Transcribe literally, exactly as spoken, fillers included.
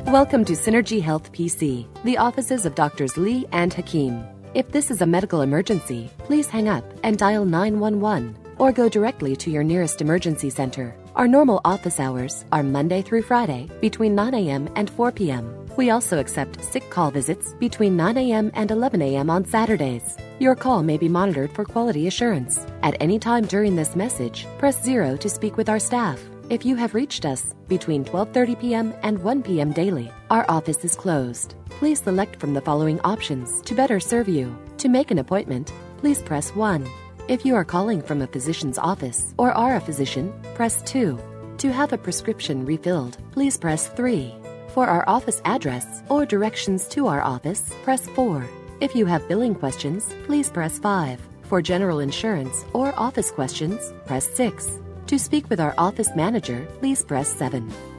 Welcome to Synergy Health P C, the offices of Doctors Lee and Hakim. If this is a medical emergency, please hang up and dial nine one one or go directly to your nearest emergency center. Our normal office hours are Monday through Friday between nine a m and four p m We also accept sick call visits between nine a m and eleven a m on Saturdays. Your call may be monitored for quality assurance. At any time during this message, press zero to speak with our staff. If you have reached us between twelve thirty p m and one p m daily, our office is closed. Please select from the following options to better serve you. To make an appointment, please press one. If you are calling from a physician's office or are a physician, press two. To have a prescription refilled, please press three. For our office address or directions to our office, press four. If you have billing questions, please press five. For general insurance or office questions, press six. To speak with our office manager, please press seven.